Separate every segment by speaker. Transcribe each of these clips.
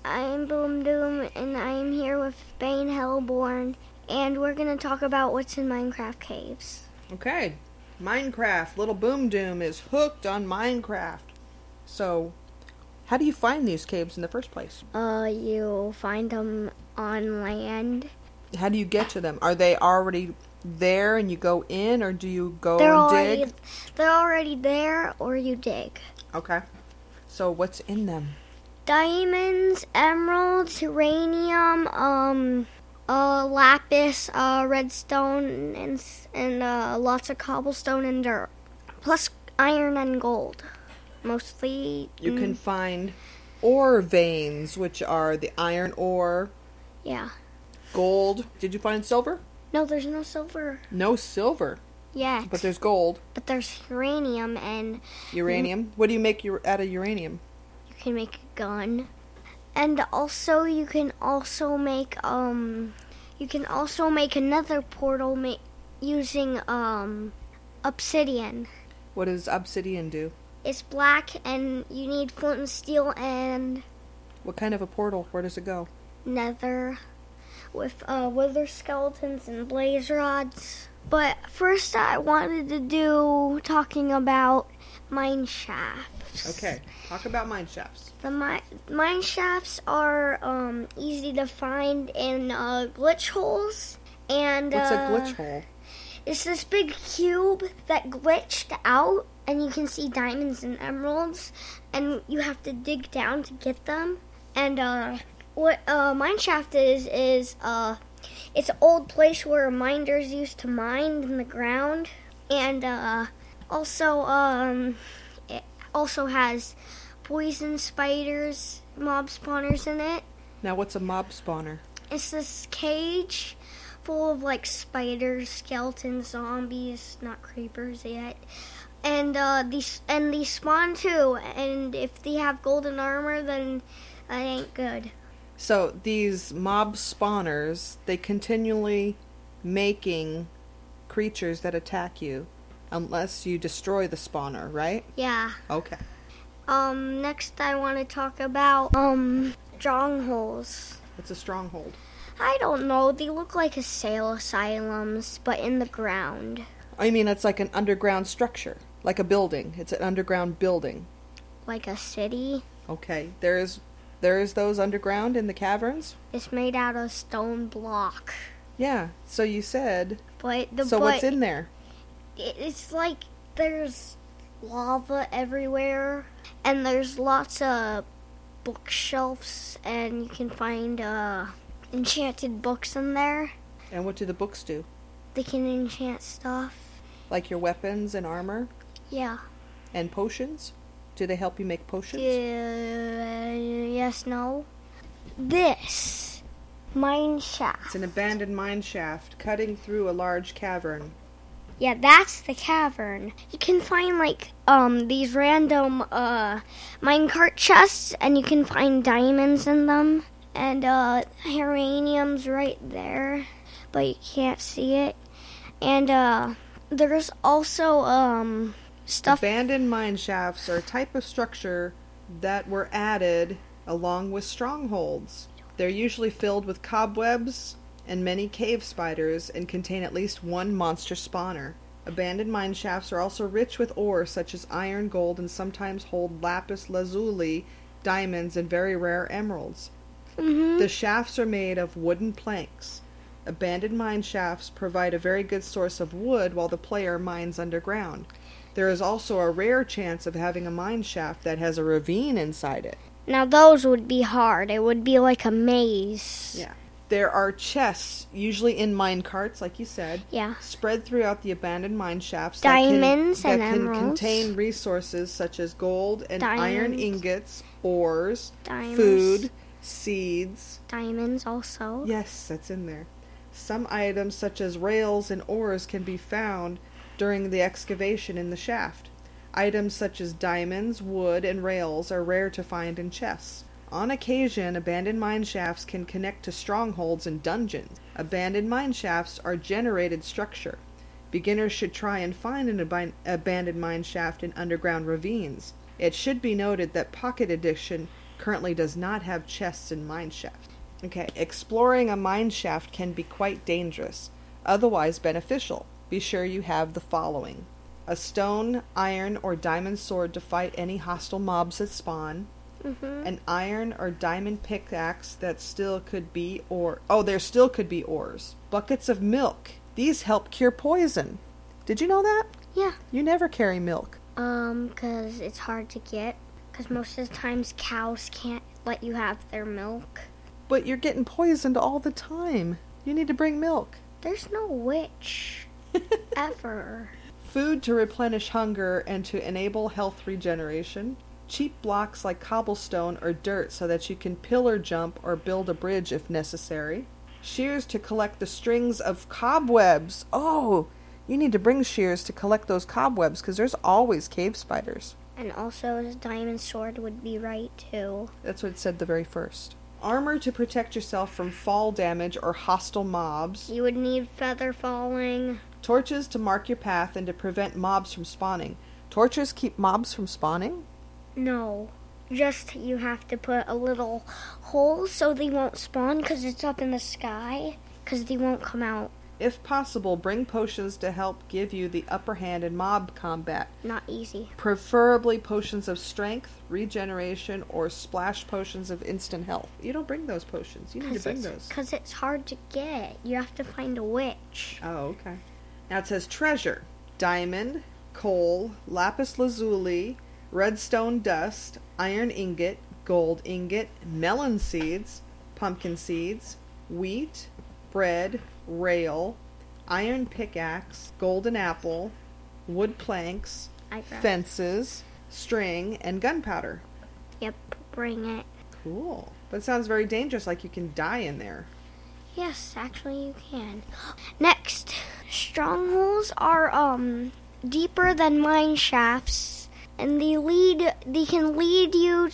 Speaker 1: I'm Boom Doom, and I'm here with Bane Hellborn, and we're going to talk about what's in Minecraft caves.
Speaker 2: Okay, Minecraft. Little Boom Doom is hooked on Minecraft. So, how do you find these caves in the first place?
Speaker 1: You find them on land.
Speaker 2: How do you get to them? Are they already there and you go in, or do you go and dig?
Speaker 1: They're already there, or you dig.
Speaker 2: Okay. So, what's in them?
Speaker 1: Diamonds, emeralds, uranium, lapis, redstone, and lots of cobblestone and dirt. Plus iron and gold. Mostly.
Speaker 2: You can find ore veins, which are the iron ore.
Speaker 1: Yeah.
Speaker 2: Gold. Did you find silver?
Speaker 1: No, there's no silver.
Speaker 2: No silver.
Speaker 1: Yet.
Speaker 2: But there's gold.
Speaker 1: But there's uranium and...
Speaker 2: Uranium? What do you make out of uranium?
Speaker 1: You can make a gun. And also, you can also make another portal using, obsidian.
Speaker 2: What does obsidian do?
Speaker 1: It's black, and you need flint and steel and...
Speaker 2: What kind of a portal? Where does it go?
Speaker 1: Nether. With, wither skeletons and blaze rods. But first I wanted to do talking about mine shafts.
Speaker 2: Okay, talk about mine shafts.
Speaker 1: The mine shafts are easy to find in glitch holes. And
Speaker 2: what's a glitch hole?
Speaker 1: It's this big cube that glitched out, and you can see diamonds and emeralds, and you have to dig down to get them. And what mine shaft is it's an old place where miners used to mine in the ground, and it also has poison spiders, mob spawners in it.
Speaker 2: Now, what's a mob spawner?
Speaker 1: It's this cage full of like spiders, skeletons, zombies, not creepers yet. And these spawn too. And if they have golden armor, then that ain't good.
Speaker 2: So these mob spawners, they continually making creatures that attack you unless you destroy the spawner, right?
Speaker 1: Yeah.
Speaker 2: Okay.
Speaker 1: Next I want to talk about strongholds.
Speaker 2: What's a stronghold?
Speaker 1: I don't know. They look like asylums, but in the ground.
Speaker 2: I mean, it's like an underground structure, like a building. It's an underground building.
Speaker 1: Like a city?
Speaker 2: Okay. There is those underground in the caverns?
Speaker 1: It's made out of stone block.
Speaker 2: Yeah, so you said.
Speaker 1: But
Speaker 2: what's in there?
Speaker 1: It's like there's lava everywhere, and there's lots of bookshelves, and you can find enchanted books in there.
Speaker 2: And what do the books do?
Speaker 1: They can enchant stuff.
Speaker 2: Like your weapons and armor?
Speaker 1: Yeah.
Speaker 2: And potions? Do they help you make potions?
Speaker 1: Yes, no. This mine shaft.
Speaker 2: It's an abandoned mine shaft cutting through a large cavern.
Speaker 1: Yeah, that's the cavern. You can find like these random minecart chests, and you can find diamonds in them, and uranium's right there, but you can't see it. And there's also stuff.
Speaker 2: Abandoned mine shafts are a type of structure that were added along with strongholds. They're usually filled with cobwebs and many cave spiders and contain at least one monster spawner. Abandoned mine shafts are also rich with ore such as iron, gold, and sometimes hold lapis lazuli, diamonds, and very rare emeralds.
Speaker 1: Mm-hmm.
Speaker 2: The shafts are made of wooden planks. Abandoned mine shafts provide a very good source of wood while the player mines underground. There is also a rare chance of having a mine shaft that has a ravine inside it.
Speaker 1: Now those would be hard. It would be like a maze.
Speaker 2: Yeah. There are chests, usually in mine carts, like you said, spread throughout the abandoned mine shafts
Speaker 1: diamonds
Speaker 2: that
Speaker 1: and
Speaker 2: can
Speaker 1: emeralds.
Speaker 2: Contain resources such as gold and iron ingots, ores,
Speaker 1: diamonds.
Speaker 2: Food, seeds.
Speaker 1: Diamonds also.
Speaker 2: Yes, that's in there. Some items such as rails and ores can be found during the excavation in the shaft. Items such as diamonds, wood, and rails are rare to find in chests. On occasion, abandoned mine shafts can connect to strongholds and dungeons. Abandoned mine shafts are generated structure. Beginners should try and find an abandoned mine shaft in underground ravines. It should be noted that Pocket Edition currently does not have chests in mine shafts. Okay, exploring a mine shaft can be quite dangerous, otherwise beneficial. Be sure you have the following: a stone, iron, or diamond sword to fight any hostile mobs that spawn. An iron or diamond pickaxe that still could be there still could be ores. Buckets of milk. These help cure poison. Did you know that?
Speaker 1: Yeah.
Speaker 2: You never carry milk.
Speaker 1: 'Cause it's hard to get. 'Cause most of the times cows can't let you have their milk.
Speaker 2: But you're getting poisoned all the time. You need to bring milk.
Speaker 1: There's no witch. Ever.
Speaker 2: Food to replenish hunger and to enable health regeneration. Cheap blocks like cobblestone or dirt so that you can pillar jump or build a bridge if necessary. Shears to collect the strings of cobwebs. Oh, you need to bring shears to collect those cobwebs because there's always cave spiders.
Speaker 1: And also a diamond sword would be right too.
Speaker 2: That's what it said the very first. Armor to protect yourself from fall damage or hostile mobs.
Speaker 1: You would need feather falling.
Speaker 2: Torches to mark your path and to prevent mobs from spawning. Torches keep mobs from spawning?
Speaker 1: No. Just you have to put a little hole so they won't spawn because it's up in the sky. Because they won't come out.
Speaker 2: If possible, bring potions to help give you the upper hand in mob combat.
Speaker 1: Not easy.
Speaker 2: Preferably potions of strength, regeneration, or splash potions of instant health. You don't bring those potions. You need to bring those.
Speaker 1: Because it's hard to get. You have to find a witch.
Speaker 2: Oh, okay. Now it says treasure. Diamond, coal, lapis lazuli, redstone dust, iron ingot, gold ingot, melon seeds, pumpkin seeds, wheat, bread, rail, iron pickaxe, golden apple, wood planks, fences, string, and gunpowder.
Speaker 1: Yep, bring it.
Speaker 2: Cool. But it sounds very dangerous, like you can die in there.
Speaker 1: Yes, actually you can. Next, strongholds are deeper than mine shafts, and they can lead you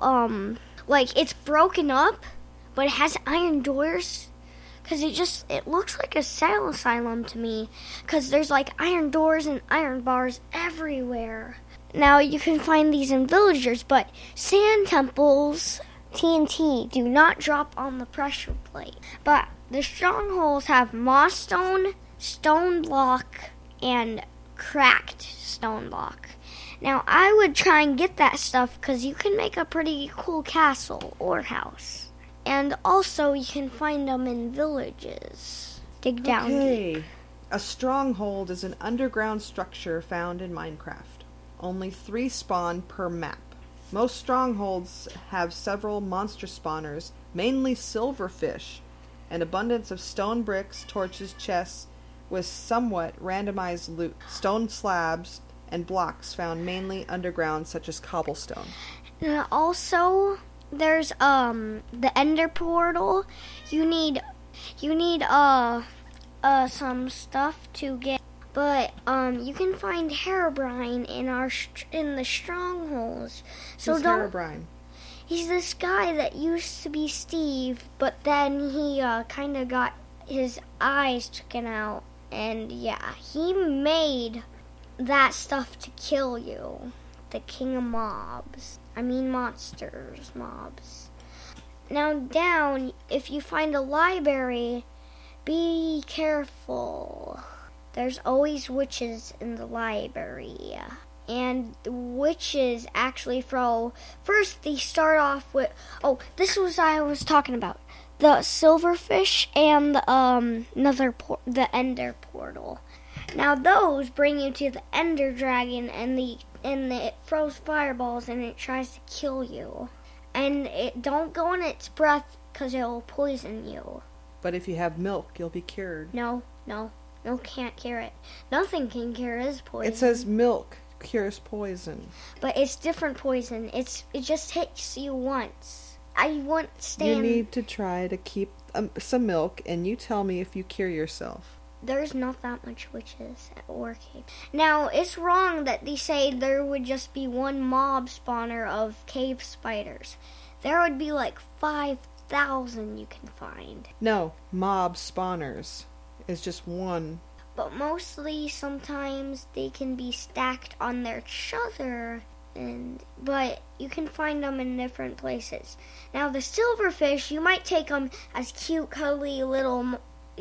Speaker 1: to like it's broken up, but it has iron doors. Because it looks like a cell asylum to me. Because there's like iron doors and iron bars everywhere. Now you can find these in villagers, but sand temples, TNT, do not drop on the pressure plate. But the strongholds have moss stone, stone block, and cracked stone block. Now I would try and get that stuff because you can make a pretty cool castle or house. And also, you can find them in villages. Dig down deep.
Speaker 2: A stronghold is an underground structure found in Minecraft. Only 3 spawn per map. Most strongholds have several monster spawners, mainly silverfish, an abundance of stone bricks, torches, chests, with somewhat randomized loot, stone slabs, and blocks found mainly underground, such as cobblestone.
Speaker 1: Also, there's the Ender portal. You need some stuff to get, but you can find Herobrine in the strongholds. So
Speaker 2: Who's Herobrine?
Speaker 1: He's this guy that used to be Steve, but then he kind of got his eyes taken out, and yeah, he made that stuff to kill you. The king of mobs. Mobs. Now down, if you find a library, be careful. There's always witches in the library. And the witches actually first they start off with, this was I was talking about. The silverfish and the Ender portal. Now those bring you to the Ender dragon, and it throws fireballs and it tries to kill you. And don't go in its breath because it will poison you.
Speaker 2: But if you have milk, you'll be cured.
Speaker 1: No, milk can't cure it. Nothing can cure his poison.
Speaker 2: It says milk cures poison.
Speaker 1: But it's different poison. It just hits you once. I won't stand.
Speaker 2: You need to try to keep some milk, and you tell me if you cure yourself.
Speaker 1: There's not that much witches or cave. Now, it's wrong that they say there would just be one mob spawner of cave spiders. There would be like 5,000 you can find.
Speaker 2: No, mob spawners is just one.
Speaker 1: But mostly, sometimes they can be stacked on their other, But you can find them in different places. Now the silverfish, you might take them as cute, cuddly little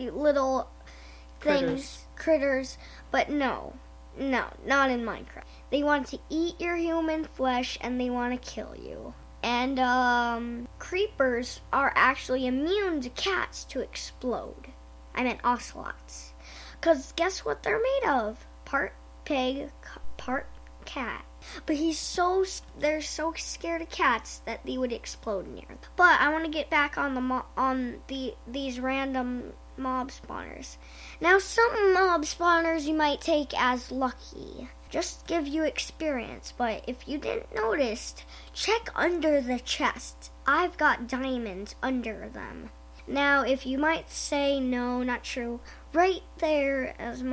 Speaker 1: things, critters, but no, not in Minecraft. They want to eat your human flesh and they want to kill you. And creepers are actually immune to cats to explode. I meant ocelots. 'Cause guess what they're made of? Part pig, part cat. But they're so scared of cats that they would explode near them. But I want to get back on these random mob spawners. Now some mob spawners you might take as lucky. Just give you experience, but if you didn't notice, check under the chest. I've got diamonds under them. Now, if you might say no, not true, right there as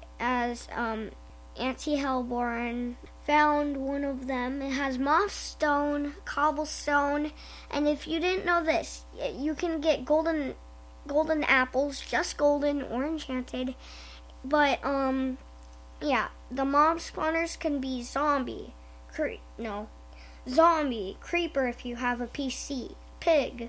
Speaker 1: Auntie Hellborn found one of them. It has moss stone, cobblestone, and if you didn't know this, you can get golden apples, just golden or enchanted. But yeah, the mob spawners can be zombie, creeper if you have a PC, pig,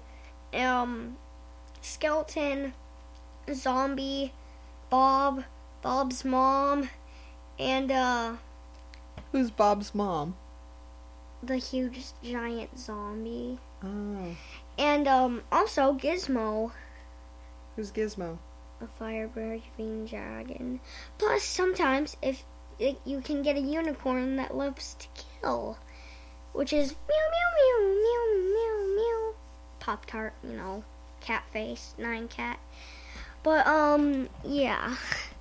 Speaker 1: skeleton, zombie, Bob's mom, and
Speaker 2: Who's Bob's mom?
Speaker 1: The huge giant zombie.
Speaker 2: Oh.
Speaker 1: And also Gizmo.
Speaker 2: Who's Gizmo?
Speaker 1: A fire-breathing dragon. Plus, sometimes you can get a unicorn that loves to kill, which is meow meow meow meow meow meow. Pop-Tart, cat face, 9 cat. But yeah.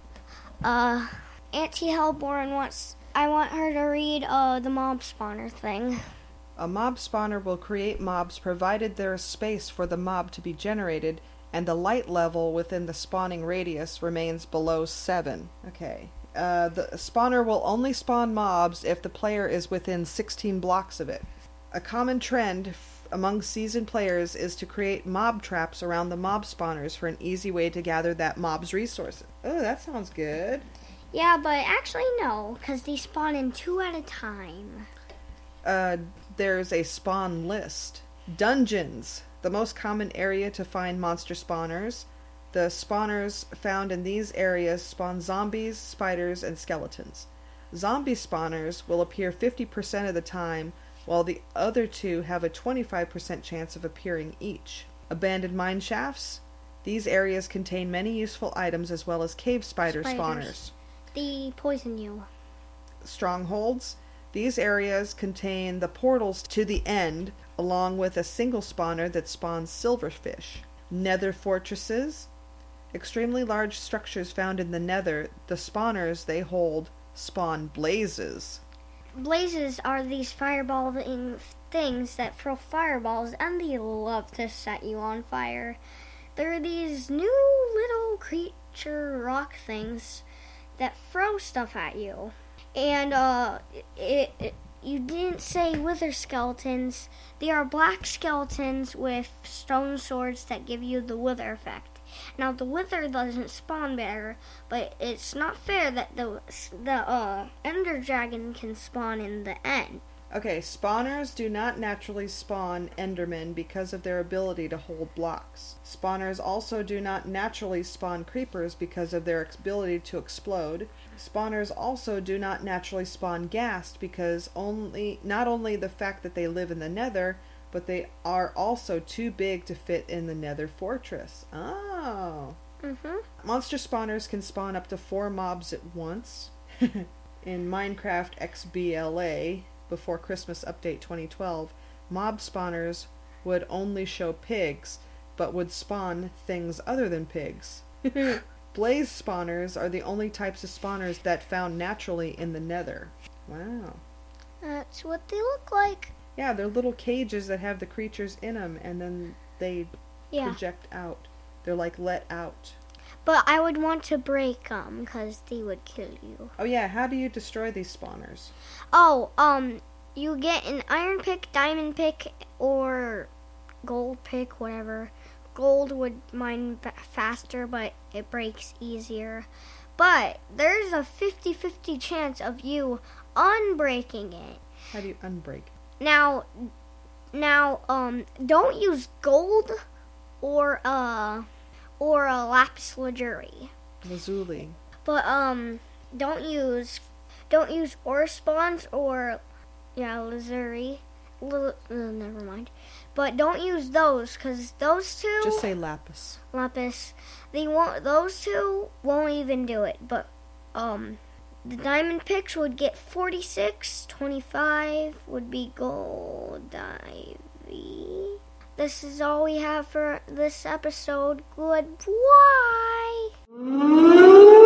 Speaker 1: Auntie Hellborn I want her to read the mob spawner thing.
Speaker 2: A mob spawner will create mobs provided there is space for the mob to be generated and the light level within the spawning radius remains below 7. Okay. The spawner will only spawn mobs if the player is within 16 blocks of it. A common trend among seasoned players is to create mob traps around the mob spawners for an easy way to gather that mob's resources. Oh, that sounds good.
Speaker 1: Yeah, but actually no, because they spawn in 2 at a time.
Speaker 2: There's a spawn list. Dungeons, the most common area to find monster spawners. The spawners found in these areas spawn zombies, spiders, and skeletons. Zombie spawners will appear 50% of the time, while the other two have a 25% chance of appearing each. Abandoned mine shafts. These areas contain many useful items as well as cave spiders. Spawners.
Speaker 1: They poison you.
Speaker 2: Strongholds. These areas contain the portals to the end, along with a single spawner that spawns silverfish. Nether fortresses. Extremely large structures found in the nether. The spawners they hold spawn blazes.
Speaker 1: Blazes are these fireballing things that throw fireballs, and they love to set you on fire. They're these new little creature rock things that throw stuff at you. And you didn't say wither skeletons. They are black skeletons with stone swords that give you the wither effect. Now the wither doesn't spawn better, but it's not fair that the ender dragon can spawn in the end.
Speaker 2: Okay, spawners do not naturally spawn endermen because of their ability to hold blocks. Spawners also do not naturally spawn creepers because of their ability to explode. Spawners also do not naturally spawn ghast because not only the fact that they live in the nether, but they are also too big to fit in the nether fortress. Oh.
Speaker 1: Mm-hmm.
Speaker 2: Monster spawners can spawn up to 4 mobs at once. In Minecraft XBLA, before Christmas Update 2012, mob spawners would only show pigs, but would spawn things other than pigs. Blaze spawners are the only types of spawners that found naturally in the nether. Wow.
Speaker 1: That's what they look like.
Speaker 2: Yeah, they're little cages that have the creatures in them, and then they project out. They're like let out.
Speaker 1: But I would want to break them, because they would kill you.
Speaker 2: Oh yeah, how do you destroy these spawners?
Speaker 1: Oh, you get an iron pick, diamond pick, or gold pick, whatever. Gold would mine faster, but it breaks easier. But there's a 50-50 chance of you unbreaking it.
Speaker 2: How do you unbreak?
Speaker 1: Now, don't use gold or a lapis lazuli.
Speaker 2: Lazuli.
Speaker 1: But don't use ore spawns or lazuli. Never mind. But don't use those because those two.
Speaker 2: Just say lapis.
Speaker 1: Lapis. Those two won't even do it. But the diamond picks would get 46. 25 would be gold ivy. This is all we have for this episode. Goodbye.